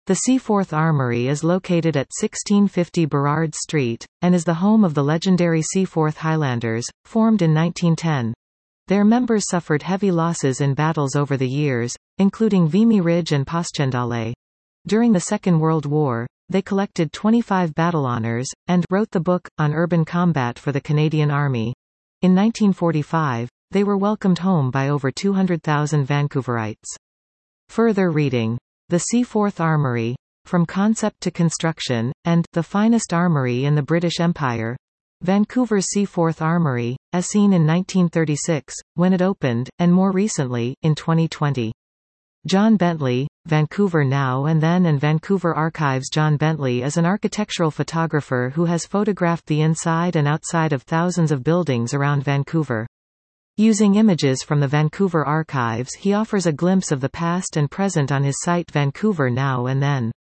The Seaforth Armoury is located at 1650 Burrard Street, and is the home of the legendary Seaforth Highlanders, formed in 1910. Their members suffered heavy losses in battles over the years, including Vimy Ridge and Passchendaele. During the Second World War, they collected 25 battle honours, and wrote the book, On Urban Combat for the Canadian Army. In 1945, they were welcomed home by over 200,000 Vancouverites. Further reading. The Seaforth Armoury. From Concept to Construction, and The Finest Armoury in the British Empire. Vancouver's Seaforth Armoury, as seen in 1936, when it opened, and more recently, in 2020. John Bentley, Vancouver Now and Then and Vancouver Archives. John Bentley is an architectural photographer who has photographed the inside and outside of thousands of buildings around Vancouver. Using images from the Vancouver Archives, he offers a glimpse of the past and present on his site Vancouver Now and Then.